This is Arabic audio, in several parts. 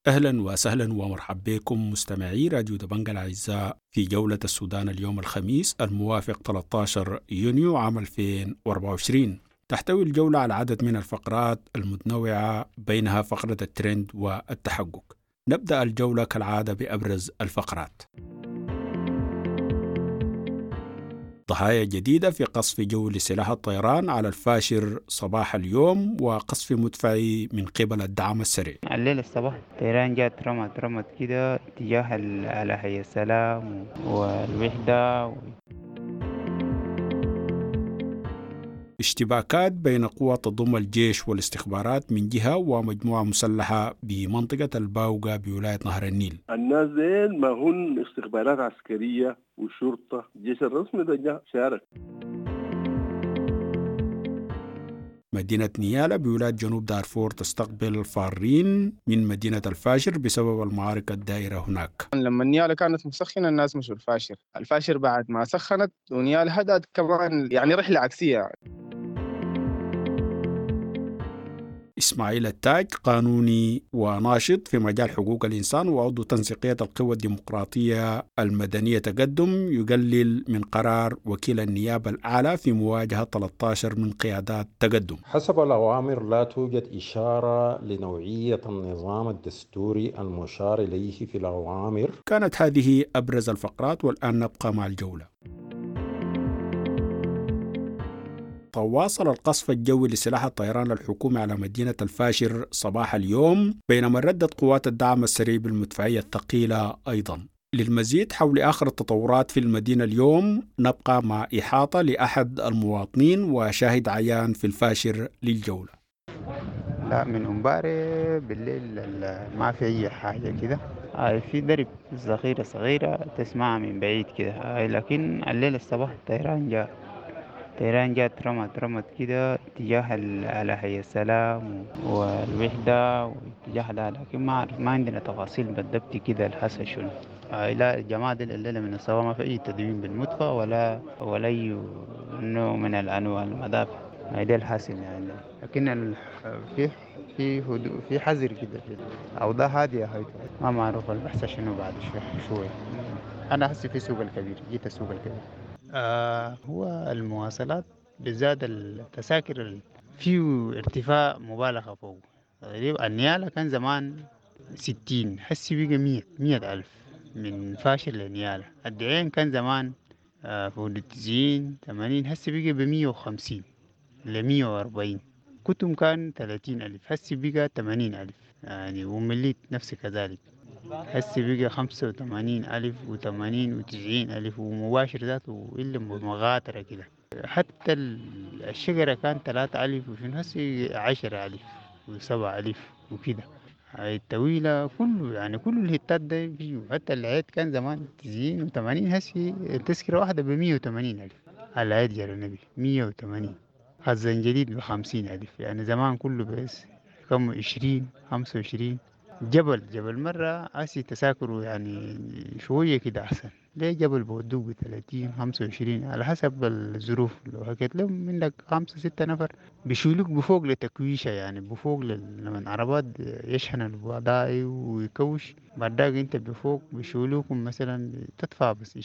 أهلا وسهلا ومرحبا بكم مستمعي راديو دبنجة الأعزاء في جولة السودان اليوم الخميس الموافق 13 يونيو عام 2024. تحتوي الجولة على عدد من الفقرات المتنوعة بينها فقرة الترند والتحقق. نبدأ الجولة كالعادة بأبرز الفقرات. ضحايا جديدة في قصف جو لسلاح الطيران على الفاشر صباح اليوم وقصف مدفعي من قبل الدعم السريع. الليلة الصباح طيران جات رمت كده اتجاه على حي السلام والوحدة. اشتباكات بين قوى تضم الجيش والاستخبارات من جهة ومجموعة مسلحة بمنطقة الباوغا بولاية نهر النيل. الناس ديل ما هن استخبارات عسكرية وشرطة، الجيش الرسمي ده جاء شارك. مدينة نيالا بولاية جنوب دارفور تستقبل فارين من مدينة الفاشر بسبب المعارك الدائرة هناك. لما نيالا كانت مسخنة الناس مشوا الفاشر بعد ما سخنت ونيالا هدأت كمان، يعني رحلة عكسية. إسماعيل التاج قانوني وناشط في مجال حقوق الإنسان وعضو تنسيقية القوى الديمقراطية المدنية تقدم يقلل من قرار وكيل النيابة الأعلى في مواجهة 13 من قيادات تقدم. حسب الأوامر لا توجد إشارة لنوعية النظام الدستوري المشار إليه في الأوامر. كانت هذه أبرز الفقرات والآن نبقى مع الجولة. واصل القصف الجوي لسلاح الطيران الحكومي على مدينة الفاشر صباح اليوم، بينما ردت قوات الدعم السريع بالمدفعية الثقيلة أيضا. للمزيد حول آخر التطورات في المدينة اليوم نبقى مع إحاطة لأحد المواطنين وشاهد عيان في الفاشر للجولة. لا، من امبارح بالليل ما في أي حاجة كده. في درب صغيرة تسمعها من بعيد كده. لكن الليلة الصباح طيران جات رمت كده اتجاه على حي السلام والوحدة واتجاه ده، لكن ما عندنا تفاصيل بالضبط كده الحصل شنو. لا، الجماعة دي الليلة من الصباح ما في أي تدوين بالمدفع ولا أي نوع من الأنواع المدافع. ده الحاصل يعني. لكن في في هدوء، في حذر كده، في أوضاع هادية هاي. ما معروف البحث شنو بعد شوي. أنا هسي في سوق الكبير، جيت السوق الكبير. هو المواصلات بالذات التذاكر فيه ارتفاع مبالغة فوق. النيالة كان زمان 60، هسي بقى 100 ألف من فاشل لنيالة. الدعين كان زمان فوق 90 80، هسي بقى 150 ل140. كتم كان 30 ألف، هسي بقى 80 ألف يعني. ومليت نفس كذلك، هسي بقى 85 ألف و80 و90 ألف، ومباشر ذاته إلا مغاترة كده. حتى الشجرة كان 3 ألف وشنو، هسي 10 ألف و7 ألف وكده. هاي الطويلة كله يعني كل الهتات ده فيه. حتى العيد كان زمان 90 و80، هسي التذكرة واحدة ب180 ألف. العيد يا النبي 180. الزنجليد ب50 ألف. يعني زمان كله بس كم 20 25. جبل مرة عسي تساكروا يعني شوية كده أحسن. ليه جبل بودوك ب30 25 على حسب الظروف. لو حكيت لهم منك 5 6 نفر بيشيلوك بفوق لتكويشة، يعني بفوق لما عربات يشحن البضائع ويكوش. بعدك انت بفوق بيشيلوكم مثلا تدفع بس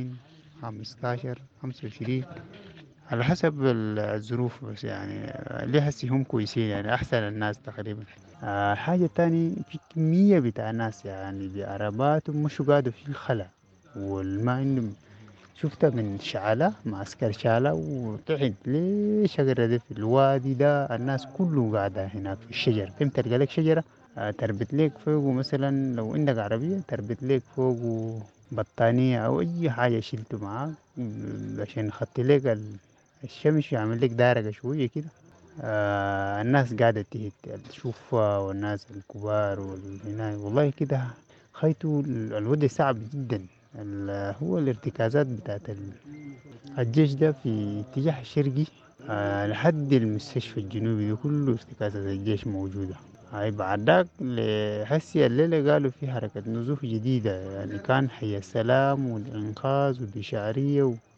20 15 25 على حسب الظروف. بس يعني ليه هسي هم كويسين يعني أحسن الناس تقريبا. حاجة تاني، في كمية بتاع ناس يعني بعرباتهم مش قادوا في الخلا والما عندهم. شفتها من شعلة معسكر شعلة وطحن ليش شجرة في الوادي ده. الناس كله قاعدة هناك في الشجر. كم تلقى لك شجرة تربط لك فوقه، مثلا لو عندك عربية تربط لك فوقه بطانية أو أي حاجة شلته معاك عشان خدت لك الشمس يعمل لك دارجة شوية كده. الناس قاعدة تشوفها، والناس الكبار والهنا والله كده. خيطوا الوضع صعب جدا. هو الارتكازات بتاعت الجيش ده في اتجاه الشرقي لحد المستشفى الجنوبي ده كله ارتكازات الجيش موجودة. هاي بعدك لحسي الليلة قالوا في حركة نزوح جديدة، يعني كان حي السلام والإنقاذ والبشارية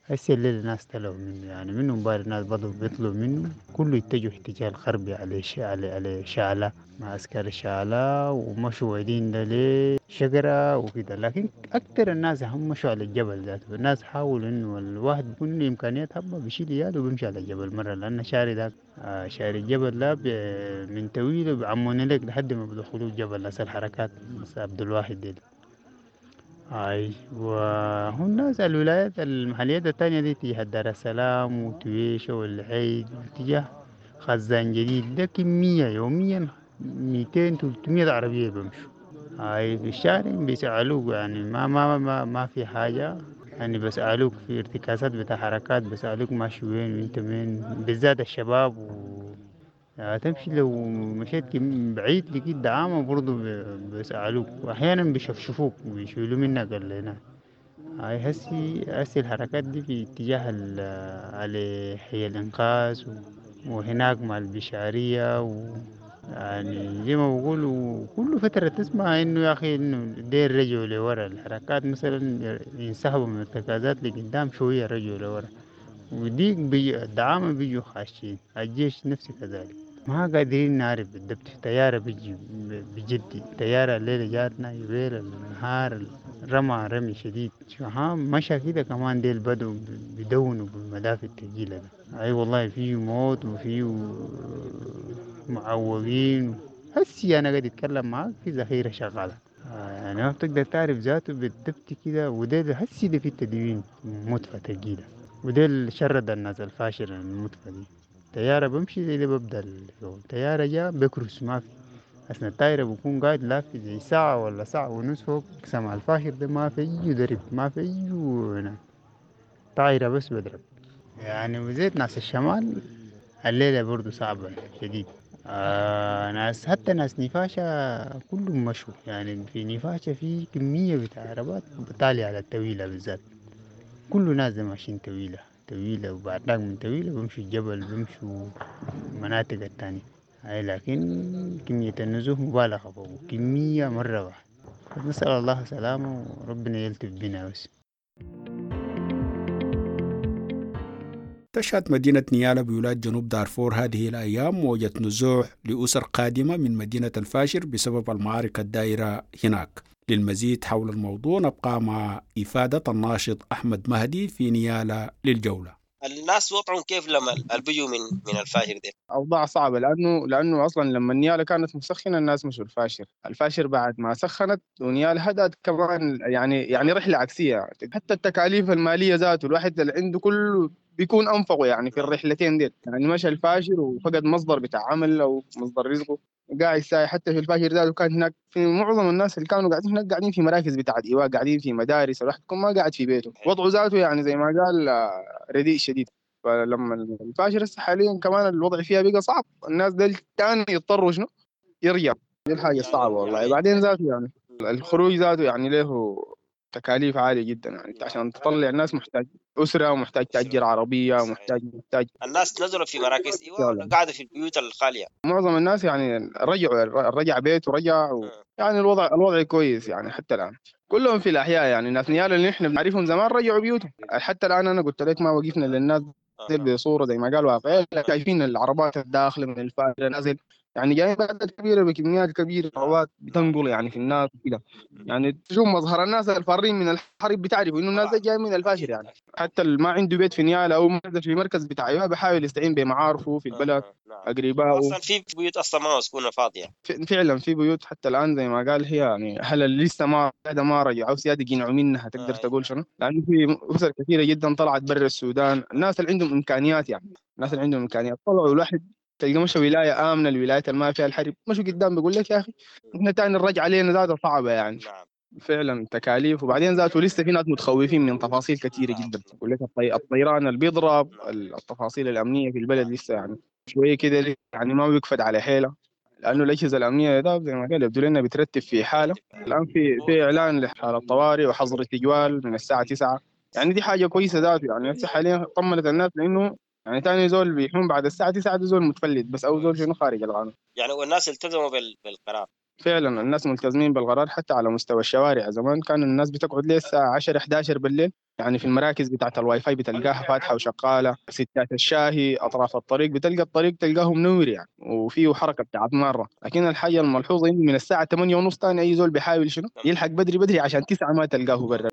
هسه الليل الناس طلعوا منه، يعني منه مباري الناس بدوا بيطلعوا منه، كله يتجه اتجاه الغربي على شعلة مع عسكر الشعلة، ومشوا وايدين ده لشجرة وكده. لكن أكتر الناس هم مشوا على الجبل ذاته. الناس حاولوا إنه الواحد بيكون له إمكانيات هبة بيشيل عياله وبيمشي على الجبل مرة، لأن شاري ده شاري الجبل ده من طويل بعمون لك لحد ما بدخلوا الجبل. هسه الحركات بس عبد الواحد دي اي. وهم الناس الولايات المحليات التانية دي تجاه دار السلام وتويشة والعيد واتجاه خزان جديد ده كمية يوميا 200 300 عربية بمشوا. هاي في الشارع بيسألوك، يعني ما في حاجة، يعني بسألوك في ارتكاسات بتاع حركات، بسألوك ماشي وين وانت مين، بالذات الشباب تمشي لو مشيت بعيد لقيت دعامة برضو بيسألوك، وأحيانا بيشفشفوك ويشيلوا منك اللي هنا. هاي هسي الحركات دي في اتجاه على حي الإنقاذ وهناك مع البشارية يعني زي ما بقولوا كل فترة تسمع إنه يا أخي إنه دير رجعوا لورا. الحركات مثلا ينسحبوا من الارتكازات لقدام شوية رجعوا لورا، وديك الدعامة بيجوا خاشين، الجيش نفسه كذلك. ما قادرين نعرف بالضبط. طيارة بيجي بجدي، طيارة الليلة جاتنا يبيل النهار رمى رمي شديد. ها مشى كده كمان ديل بدوا بدونوا بالمدافع الثقيلة ده. أي والله فيه موت وفيه معوقين. هسي أنا قاعد أتكلم معاك في ذخيرة شغالة. يعني ما بتقدر تعرف ذاته بالضبط كده. وده هسي ده في التدوين مدفع ثقيلة، وده اللي شرد الناس الفاشلة المدفع دي. طيارة بمشي زي اللي ببدأ الشغل، طيارة جا بكرس ما في. أثناء الطايرة بكون قاعد لافي زي ساعة ولا ساعة ونص فوق سمع الفاشر ده، ما في أي درب، ما في أي هنا طايرة بس بضرب. يعني وزيت ناس الشمال الليلة برضو صعبة شديد. ناس حتى ناس نفاشة كلهم مشوا. يعني في نفاشة في كمية بتاع عربات بتالي على الطويلة بالذات، كله ناس دي ماشيين طويلة طويلة، وبعد ذاك من طويلة بمشوا الجبل بمشوا المناطق التانية. هاي لكن كمية النزوح مبالغة فوق، كمية مرة واحدة. نسأل الله سلامة وربنا يلطف بنا بس. تشهد مدينة نيالا بولاية جنوب دارفور هذه الأيام موجة نزوح لأسر قادمة من مدينة الفاشر بسبب المعارك الدائرة هناك. للمزيد حول الموضوع نبقى مع إفادة الناشط أحمد مهدي في نيالا للجولة. الناس وضعهم كيف لما البيجوا من الفاجر ده؟ أوضاع صعبة، لأنه أصلا لما نيالا كانت مسخنة الناس مشوا الفاشر. الفاشر بعد ما سخنت ونيالا هدأت كمان، يعني رحلة عكسية. حتى التكاليف المالية ذاته الواحد اللي عنده كله بيكون أنفقه يعني في الرحلتين دي. يعني مشى الفاشر وفقد مصدر بتاع عمل أو مصدر رزقه، قاعد ساي. حتى في الفاشر ذاته كان هناك في معظم الناس اللي كانوا قاعدين هناك قاعدين في مراكز بتاعت إيواء، قاعدين في مدارس، الواحد يكون ما قاعد في بيته. وضعه ذاته يعني زي ما قال رديء شديد. فلما الفاشر هسه حاليا كمان الوضع فيها بقى صعب، الناس ديل تاني يضطروا شنو يرجع. دي الحاجة الصعبة والله. بعدين ذاته يعني الخروج ذاته يعني له تكاليف عالية جدا. يعني انت عشان تطلع الناس محتاج أسرة، ومحتاج تأجر عربية، ومحتاج الناس نزلوا في مراكز ايوه ولا قاعدة في البيوت الخالية؟ معظم الناس يعني رجع بيت ورجع يعني الوضع كويس يعني حتى الآن. كلهم في الأحياء، يعني ناس نيال اللي احنا بنعرفهم زمان رجعوا بيوتهم. حتى الآن أنا قلت لك ما وقفنا للناس دي بصورة زي ما قال واقعية، شايفين العربات الداخلة من الفاجر نازل، يعني جايين بعدد كبيرة بكميات كبيرة، عربات بتنقل يعني في الناس وكده. يعني تشوف مظهر الناس الفارين من الحرب بتعرفوا إنه الناس دي جايين من الفاشر. يعني حتى اللي ما عنده بيت في نيال أو في مركز بتاع إيوه بحاول يستعين بمعارفه في البلد، أقربائه. اصلا في بيوت اصلا ما مسكونة فاضية. فعلا في بيوت حتى الآن زي ما قال هي يعني هل لسه ما رجعوا سيادة يقنعوا منها، تقدر تقول شنو؟ لأنه في أسر كثيرة جدا طلعت برا السودان، الناس اللي عندهم إمكانيات، يعني الناس اللي عندهم إمكانيات طلعوا. الواحد تلقى مشى ولاية آمنة، الولايات اللي ما فيها الحرب، مشوا قدام بيقول لك يا أخي إحنا تاني الرجعة علينا ذاتها صعبة يعني. فعلا تكاليف. وبعدين ذاته لسه في ناس متخوفين من تفاصيل كثيرة جدا. يقول لك الطيران اللي بيضرب، التفاصيل الأمنية في البلد لسه يعني شوية كده، يعني ما بيقفد على حيلة. لانه الاجهزه الامنيه ده زي ما قال يبدو لنا بترتب في حاله. الان في اعلان لحاله طوارئ وحظر التجوال من الساعه 9. يعني دي حاجه كويسه ذاته. يعني هسه حاليا طمنت الناس لانه يعني ثاني زول بيحوم بعد الساعه 9 ده زول متفلت بس، او زول شنو خارج القانون. يعني والناس التزموا بالقرار. فعلا الناس ملتزمين بالقرار حتى على مستوى الشوارع. زمان كان الناس بتقعد ليه الساعة 10 11 بالليل، يعني في المراكز بتاعة الواي فاي بتلقاها فاتحة وشغالة، ستات الشاهي أطراف الطريق بتلقى الطريق تلقاه منور يعني، وفيه حركة بتاعت مرة. لكن الحاجة الملحوظة إنه من الساعة 8 ونص تاني أي زول بيحاول شنو يلحق بدري بدري عشان 9 ما تلقاه برا.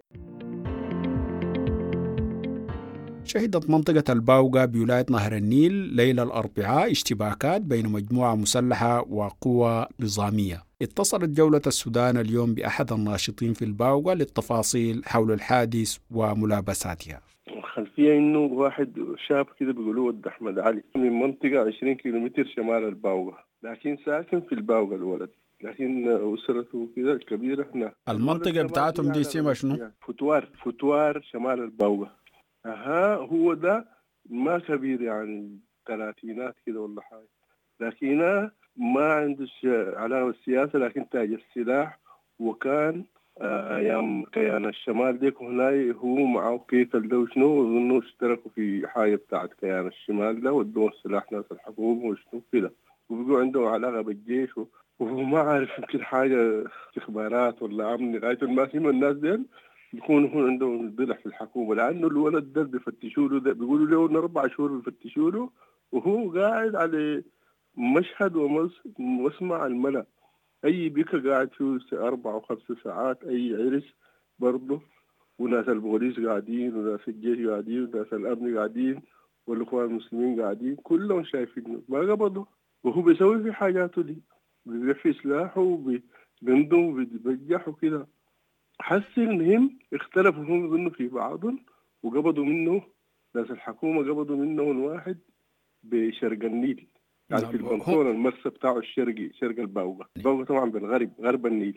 شهدت منطقة الباوغا بولاية نهر النيل ليلة الأربعاء اشتباكات بين مجموعة مسلحة وقوى نظامية. اتصلت جولة السودان اليوم بأحد الناشطين في الباوغا للتفاصيل حول الحادث وملابساتها. الخلفية إنه واحد شاب كده بيقولوا ولد أحمد علي من منطقة 20 كيلومتر شمال الباوغا، لكن ساكن في الباوغا الولد، لكن أسرته كده الكبيرة هنا. المنطقة بتاعتهم دي اسمها شنو؟ فتوار شمال الباوغا. هو ده ما كبير يعني ثلاثينات كده ولا حاجة، لكن ما عنده علاقة بالسياسة، لكن تاج السلاح. وكان أيام كيان الشمال ديك هنا هو معه كيف ده شنو، أظنه اشتركوا في حاجة بتاعت كيان الشمال ده ودوا السلاح ناس الحكومة وشنو كده، وبيقوا عندهم علاقة بالجيش وهو ما عارف يمكن حاجة استخبارات ولا أمن لغاية ما فيهم الناس دين يكونوا هون عندهم ضلع في الحكومة، لأنه الولد ده بيفتشوا له، بيقولوا له 4 شهور بيفتشوا له وهو قاعد على مشهد ومسمع الملأ. أي بيكا قاعد فيه 4 و5 ساعات، أي عرس برضه، وناس البوليس قاعدين وناس الجيش قاعدين وناس الأمن قاعدين والإخوان المسلمين قاعدين، كلهم شايفينه ما قبضوا، وهو بيسوي في حاجاته دي، بيبيع في سلاحه وبينضم وبيبجح وكده. حس إنهم اختلفوا هم منه في بعضهم وقبضوا منه، ناس الحكومة قبضوا منه واحد بشرق النيل، يعني في البنطون المرسى بتاعه الشرقي، شرق الباوغا. الباوغا طبعا بالغرب، غرب النيل.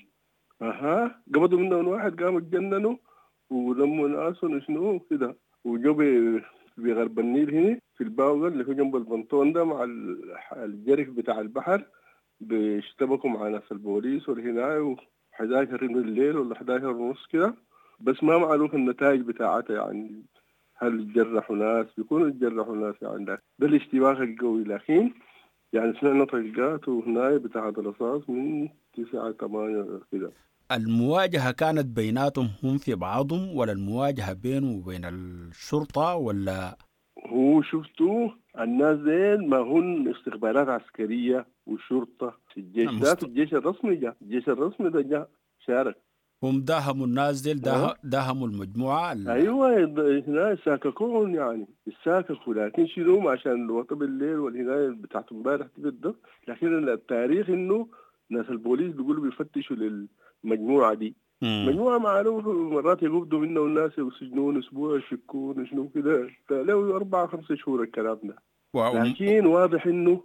قبضوا منه واحد، قاموا اتجننوا ولموا ناسهم شنو كده، وجو بغرب النيل هنا في الباوغا اللي هو جنب البنطون ده مع الجرف بتاع البحر، بيشتبكوا مع ناس البوليس والهناية 11 من الليل ولا 11 ونص كده، بس ما معروف النتائج بتاعتها يعني هل جرحوا ناس، بيكونوا جرحوا ناس يعني. ده الاشتباك القوي، لكن يعني سمعنا طلقات وهناية بتاعة الرصاص من 9-8 كده. المواجهة كانت بيناتهم هم في بعضهم ولا المواجهة بينه وبين الشرطة ولا؟ هو شفتوا الناس دين ما هن استخبارات عسكرية وشرطة، الجيش ذات الجيش الرسمي جاء، الجيش الرسمي ده جاء شارك. هم داهموا الناس ديل، داهموا المجموعة أيوة هنا ساككون يعني الساككوا، لكن شنو عشان الوطن بالليل والهناية بتاعت امبارح تبدأ. لكن التاريخ إنه ناس البوليس بيقولوا بيفتشوا للمجموعة دي. مجموعة معروفة، مرات يقبضوا منه الناس ويسجنون أسبوع يشكون شنو كده، له 4-5 شهور الكلام ده. لكن واضح إنه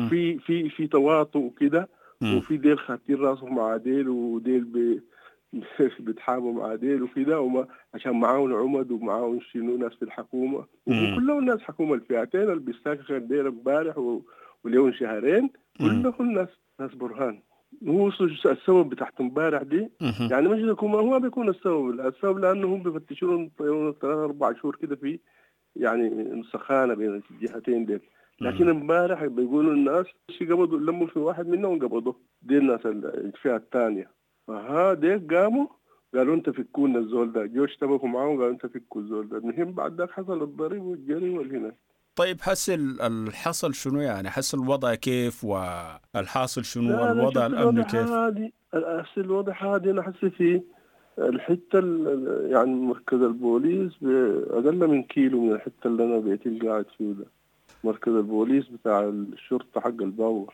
في تواطؤ وكده، وفي ديل خاتين راسهم مع ديل وديل بيتحاموا مع ديل وكده، وما عشان معاهم عمد ومعاهم شنو ناس في الحكومة، وكلهم ناس حكومة الفئتين اللي بيستاكوا ديل امبارح واليوم شهرين كلهم ناس برهان. هو السبب بتاعت امبارح دي يعني مش هو بيكون السبب لانه هم بيفتشون 3-4 شهور كده في يعني سخانه بين الجهتين دي. لكن امبارح بيقولوا الناس قبضوا لموا في واحد منهم قبضوا دي الناس الفئه الثانيه. ديك قاموا قالوا انت فكونا الزول ده، جو اشتبكوا معاهم قالوا انت فكوا الزول ده. المهم بعد ذاك حصل الضرب والجري والهنا. طيب حس الحصل شنو يعني؟ حس الوضع كيف والحاصل شنو؟ الوضع الأمني كيف؟ الوضع هادي. أنا حس في الحتة يعني مركز البوليس بأقل من كيلو من الحتة اللي أنا بيتي قاعد فيه ده، مركز البوليس بتاع الشرطة حق الباور.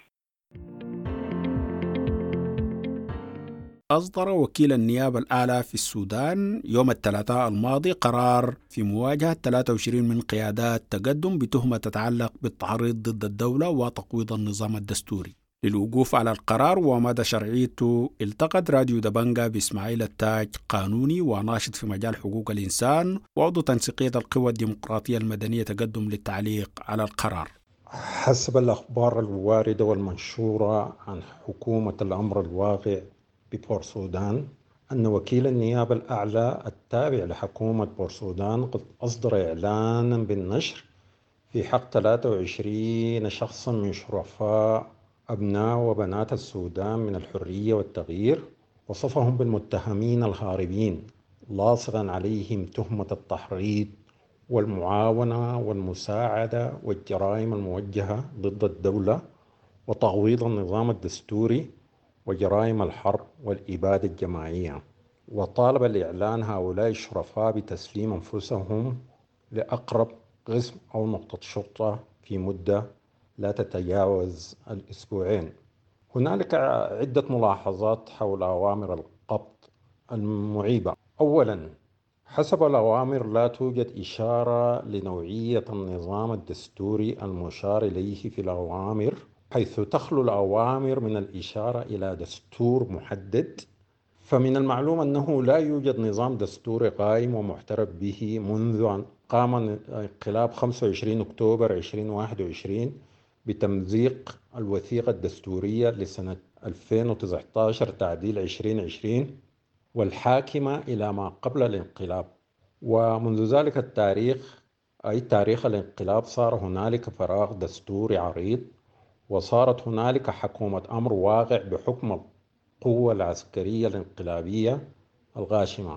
أصدر وكيل النيابة الأعلى في السودان يوم الثلاثاء الماضي قرار في مواجهة 23 من قيادات تقدم بتهمة تتعلق بالتحريض ضد الدولة وتقويض النظام الدستوري. للوقوف على القرار ومدى شرعيته التقت راديو دبنجا بإسماعيل التاج، قانوني وناشط في مجال حقوق الإنسان وعضو تنسيقية القوى الديمقراطية المدنية تقدم للتعليق على القرار. حسب الأخبار الواردة والمنشورة عن حكومة الأمر الواقع ببورسودان، أن وكيل النيابة الأعلى التابع لحكومة بورسودان قد أصدر إعلانا بالنشر في حق 23 شخصا من شرفاء أبناء وبنات السودان من الحرية والتغيير، وصفهم بالمتهمين الهاربين، لاصقا عليهم تهمة التحريض والمعاونة والمساعدة والجرائم الموجهة ضد الدولة وتغويض النظام الدستوري وجرائم الحرب والإبادة الجماعية. وطالب الإعلان هؤلاء الشرفاء بتسليم أنفسهم لأقرب قسم أو نقطة شرطة في مدة لا تتجاوز الأسبوعين. هنالك عدة ملاحظات حول أوامر القبض المعيبة. أولاً، حسب الأوامر لا توجد إشارة لنوعية النظام الدستوري المشار إليه في الأوامر، حيث تخلو الأوامر من الإشارة إلى دستور محدد. فمن المعلوم أنه لا يوجد نظام دستوري قائم ومعترف به منذ أن قام انقلاب 25 أكتوبر 2021 بتمزيق الوثيقة الدستورية لسنة 2019 تعديل 2020 والحاكمة إلى ما قبل الانقلاب. ومنذ ذلك التاريخ، أي تاريخ الانقلاب، صار هنالك فراغ دستوري عريض، وصارت هنالك حكومة أمر واقع بحكم القوة العسكرية الانقلابية الغاشمة،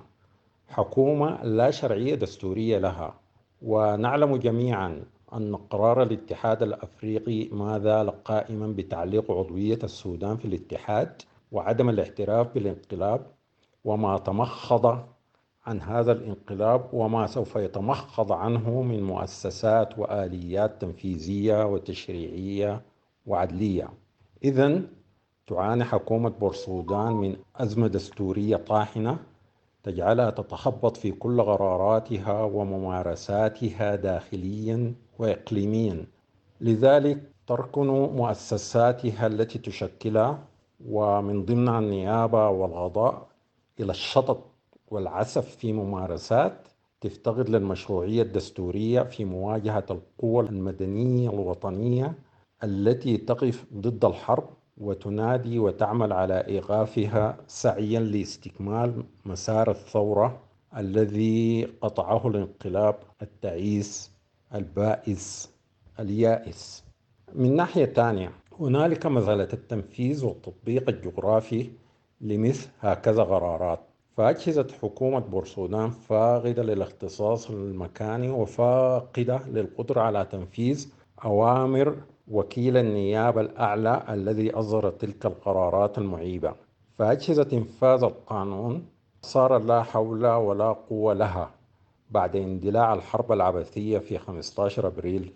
حكومة لا شرعية دستورية لها. ونعلم جميعا أن قرار الاتحاد الأفريقي ما زال قائما بتعليق عضوية السودان في الاتحاد وعدم الاعتراف بالانقلاب وما تمخض عن هذا الانقلاب وما سوف يتمخض عنه من مؤسسات وآليات تنفيذية وتشريعية وعدلية. إذن تعاني حكومة بورسودان من أزمة دستورية طاحنة تجعلها تتخبط في كل قراراتها وممارساتها داخليا وإقليميا، لذلك تركن مؤسساتها التي تشكلها ومن ضمنها النيابة والقضاء إلى الشطط والعسف في ممارسات تفتقد للمشروعية الدستورية في مواجهة القوى المدنية الوطنية التي تقف ضد الحرب وتنادي وتعمل على إيقافها سعيا لاستكمال مسار الثورة الذي قطعه الانقلاب التعيس البائس اليائس. من ناحية تانية، هنالك مسألة التنفيذ والتطبيق الجغرافي لمثل هكذا قرارات. فأجهزة حكومة بورسودان فاقدة للاختصاص المكاني وفاقدة للقدرة على تنفيذ أوامر وكيل النيابة الأعلى الذي أصدر تلك القرارات المعيبة. فأجهزة إنفاذ القانون صار لا حول ولا قوة لها بعد اندلاع الحرب العبثية في 15 أبريل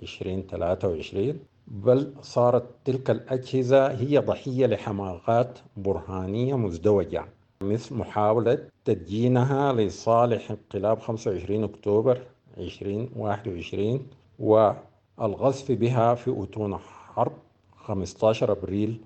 2023، بل صارت تلك الأجهزة هي ضحية لحماقات برهانية مزدوجة، مثل محاولة تدجينها لصالح انقلاب 25 أكتوبر 2021 والغصف بها في أتون حرب 15 أبريل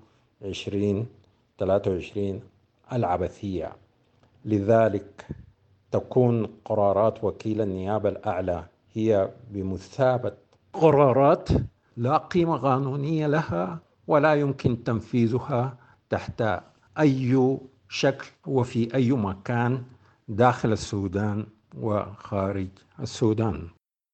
2023 العبثية. لذلك تكون قرارات وكيل النيابة الأعلى هي بمثابة قرارات لا قيمة قانونية لها ولا يمكن تنفيذها تحت أي شكل وفي أي مكان داخل السودان وخارج السودان.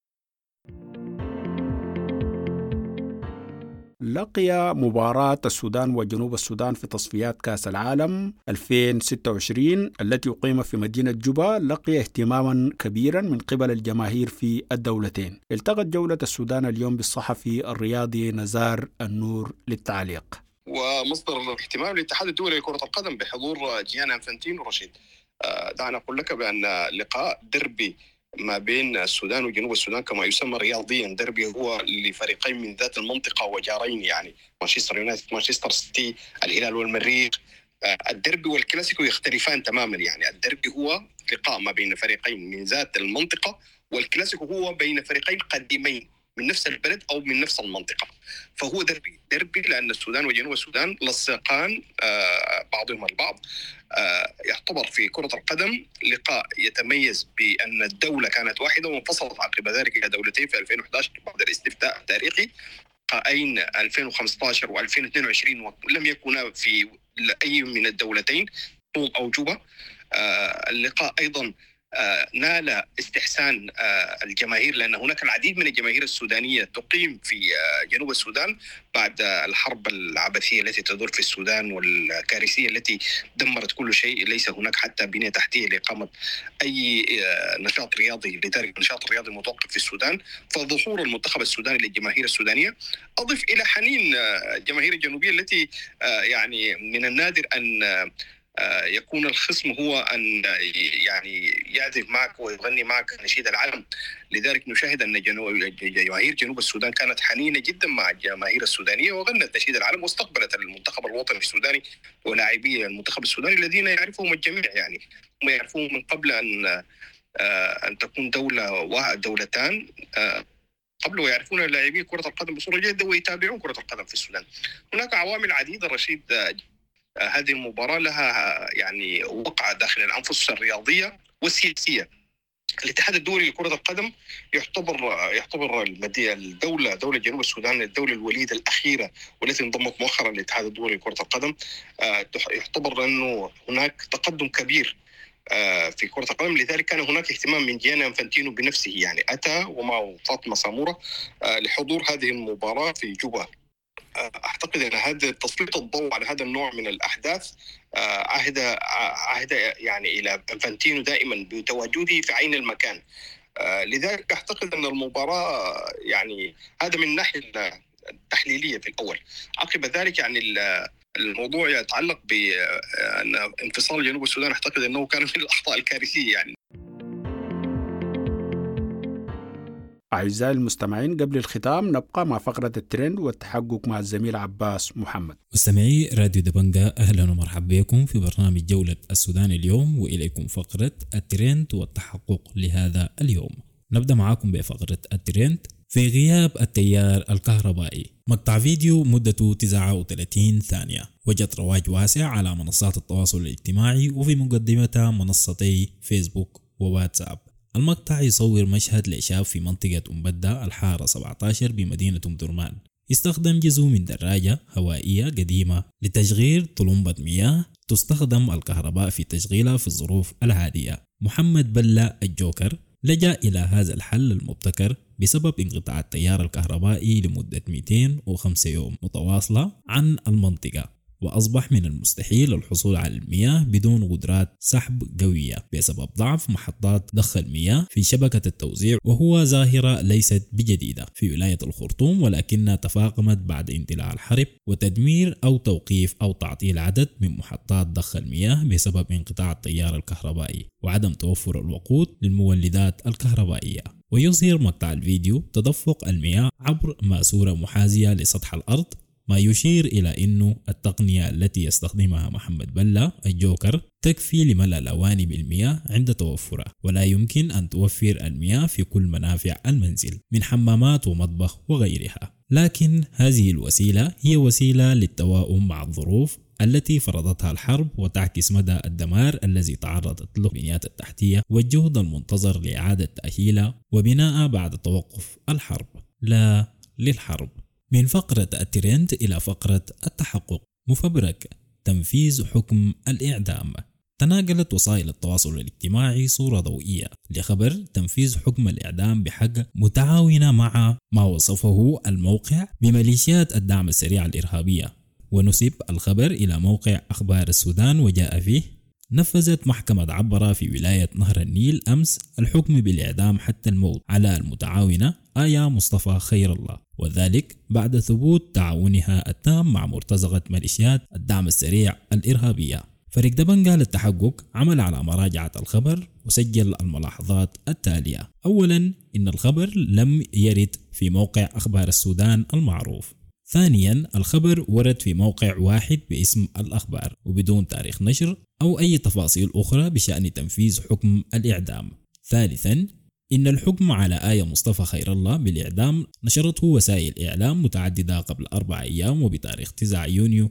لقي مباراة السودان وجنوب السودان في تصفيات كأس العالم 2026 التي أقيمت في مدينة جوبا لقي اهتماما كبيرا من قبل الجماهير في الدولتين. التقت جولة السودان اليوم بالصحفي الرياضي نزار النور للتعليق. ومصدر الاهتمام للاتحاد الدولي لكرة القدم بحضور جيانا انفانتينو ورشيد. دعنا أقول لك بأن لقاء دربي ما بين السودان وجنوب السودان كما يسمى رياضيا دربي هو لفريقين من ذات المنطقة وجارين، يعني مانشستر يونايتد مانشستر سيتي، الهلال والمريخ. الدربي والكلاسيكو يختلفان تماما، يعني الدربي هو لقاء ما بين فريقين من ذات المنطقة، والكلاسيكو هو بين فريقين قديمين من نفس البلد أو من نفس المنطقة. فهو دربي لأن السودان وجنوب السودان لصقان بعضهم البعض. يعتبر في كرة القدم لقاء يتميز بأن الدولة كانت واحدة وانفصلت عقب ذلك إلى دولتين في 2011 بعد الاستفتاء التاريخي. لقاءين 2015 و2022 ولم يكونا في أي من الدولتين طوب أو جوبا. اللقاء أيضا نال استحسان الجماهير، لأن هناك العديد من الجماهير السودانية تقيم في جنوب السودان بعد الحرب العبثية التي تدور في السودان والكارثية التي دمرت كل شيء. ليس هناك حتى بنية تحتية لإقامة أي نشاط رياضي، لذلك النشاط الرياضي متوقف في السودان. فظهور المنتخب السوداني للجماهير السودانية أضف إلى حنين الجماهير الجنوبية التي يعني من النادر أن يكون الخصم هو أن يعني يعزف معك ويغني معك نشيد العلم. لذلك نشاهد أن جماهير جنوب السودان كانت حنينة جدا مع الجماهير السودانية وغنت نشيد العلم واستقبلت المنتخب الوطني السوداني ولاعبي المنتخب السوداني الذين يعرفهم الجميع. يعني هم يعرفون من قبل أن تكون دولتان قبل، ويعرفون لاعبي كرة القدم بصورة جيدة ويتابعون كرة القدم في السودان. هناك عوامل عديدة رشيد. هذه المباراة لها يعني وقع داخل الأنفس الرياضية والسياسية. الاتحاد الدولي لكرة القدم يعتبر دولة جنوب السودان الدولة الوليدة الأخيرة والتي انضمت مؤخرا للاتحاد الدولي لكرة القدم. يعتبر أنه هناك تقدم كبير في كرة القدم، لذلك كان هناك اهتمام من جياني انفانتينو بنفسه، يعني أتى ومعه فاطمة سامورة لحضور هذه المباراة في جوبا. أعتقد أن هذا تسليط الضوء على هذا النوع من الأحداث عهد يعني إلى انفانتينو دائما بتواجده في عين المكان. لذلك أعتقد أن المباراة يعني هذا من الناحية التحليلية في الأول. عقب ذلك يعني الموضوع يتعلق بأن انفصال جنوب السودان، أعتقد أنه كان من الأخطاء الكارثية. يعني أعزائي المستمعين، قبل الختام نبقى مع فقرة الترند والتحقق مع الزميل عباس محمد. مستمعي راديو دبنجة، أهلا ومرحبا بكم في برنامج جولة السودان اليوم، وإليكم فقرة الترند والتحقق لهذا اليوم. نبدأ معاكم بفقرة الترند. في غياب التيار الكهربائي، مقطع فيديو مدته 39 ثانية وجد رواج واسع على منصات التواصل الاجتماعي وفي مقدمتها منصتي فيسبوك وواتساب. المقطع يصور مشهد لشاب في منطقة أمبدة الحارة 17 بمدينة أم درمان يستخدم جزء من دراجة هوائية قديمة لتشغيل طلمبة مياه تستخدم الكهرباء في تشغيلها في الظروف العادية. محمد بلة الجوكر لجأ إلى هذا الحل المبتكر بسبب انقطاع التيار الكهربائي لمدة 205 يوم متواصلة عن المنطقة، وأصبح من المستحيل الحصول على المياه بدون قدرات سحب قوية بسبب ضعف محطات ضخ المياه في شبكة التوزيع، وهو ظاهرة ليست بجديدة في ولاية الخرطوم، ولكنها تفاقمت بعد اندلاع الحرب وتدمير أو توقيف أو تعطيل عدد من محطات ضخ المياه بسبب انقطاع التيار الكهربائي وعدم توفر الوقود للمولدات الكهربائية. ويظهر مقطع الفيديو تدفق المياه عبر ماسورة محاذية لسطح الأرض، ما يشير إلى أنه التقنية التي يستخدمها محمد بلة الجوكر تكفي لملء الأواني بالمياه عند توفرها، ولا يمكن أن توفر المياه في كل منافع المنزل من حمامات ومطبخ وغيرها. لكن هذه الوسيلة هي وسيلة للتواؤم مع الظروف التي فرضتها الحرب وتعكس مدى الدمار الذي تعرضت له البنيات التحتية والجهد المنتظر لإعادة تأهيلها وبناء بعد توقف الحرب لا للحرب. من فقرة الترند إلى فقرة التحقق. مفبرك تنفيذ حكم الإعدام. تناقلت وسائل التواصل الاجتماعي صورة ضوئية لخبر تنفيذ حكم الإعدام بحق متعاونة مع ما وصفه الموقع بميليشيات الدعم السريع الإرهابية، ونسب الخبر إلى موقع أخبار السودان وجاء فيه: نفذت محكمة عبرة في ولاية نهر النيل أمس الحكم بالإعدام حتى الموت على المتعاونة آية مصطفى خير الله، وذلك بعد ثبوت تعاونها التام مع مرتزقة ميليشيات الدعم السريع الإرهابية. فريق دبنجة للتحقق عمل على مراجعة الخبر وسجل الملاحظات التالية. أولا، إن الخبر لم يرد في موقع أخبار السودان المعروف. ثانيا، الخبر ورد في موقع واحد باسم الأخبار وبدون تاريخ نشر أو أي تفاصيل أخرى بشأن تنفيذ حكم الإعدام. ثالثا، إن الحكم على آية مصطفى خير الله بالإعدام نشرته وسائل إعلام متعددة قبل 4 أيام وبتاريخ 9 يونيو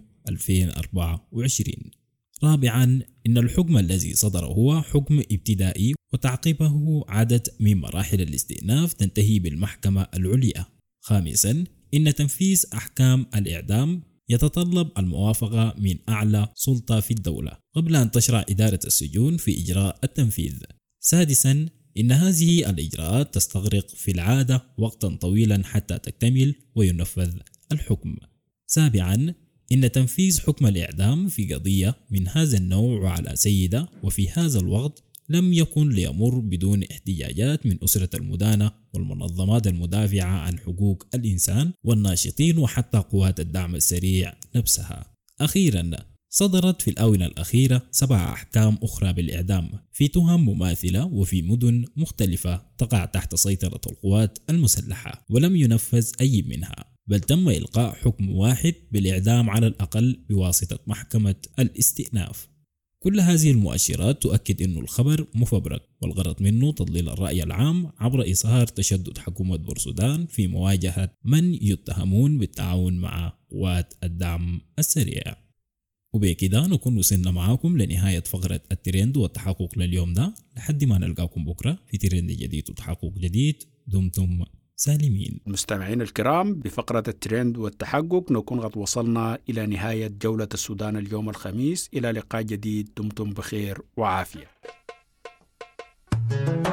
2024. رابعا، إن الحكم الذي صدر هو حكم ابتدائي وتعقيبه عدد من مراحل الاستئناف تنتهي بالمحكمة العليا. خامسا، إن تنفيذ أحكام الإعدام يتطلب الموافقة من أعلى سلطة في الدولة قبل أن تشرع إدارة السجون في إجراء التنفيذ. سادسا، إن هذه الإجراءات تستغرق في العادة وقتا طويلا حتى تكتمل وينفذ الحكم. سابعا، إن تنفيذ حكم الإعدام في قضية من هذا النوع على سيدة وفي هذا الوقت لم يكن ليمر بدون احتجاجات من أسرة المدانة والمنظمات المدافعة عن حقوق الإنسان والناشطين وحتى قوات الدعم السريع نفسها. أخيرا، صدرت في الآونة الأخيرة 7 أحكام أخرى بالإعدام في تهم مماثلة وفي مدن مختلفة تقع تحت سيطرة القوات المسلحة، ولم ينفذ أي منها، بل تم إلقاء حكم واحد بالإعدام على الأقل بواسطة محكمة الاستئناف. كل هذه المؤشرات تؤكد أن الخبر مفبرك، والغرض منه تضليل الرأي العام عبر إظهار تشدد حكومة بورسودان في مواجهة من يتهمون بالتعاون مع قوات الدعم السريع. وبكده نكون وصلنا معاكم لنهاية فقرة الترند والتحقق لليوم ده، لحد ما نلقاكم بكرة في ترند جديد وتحقق جديد. دمتم سالمين. المستمعين الكرام، بفقرة الترند والتحقق نكون قد وصلنا إلى نهاية جولة السودان اليوم الخميس. إلى لقاء جديد، دمتم بخير وعافية.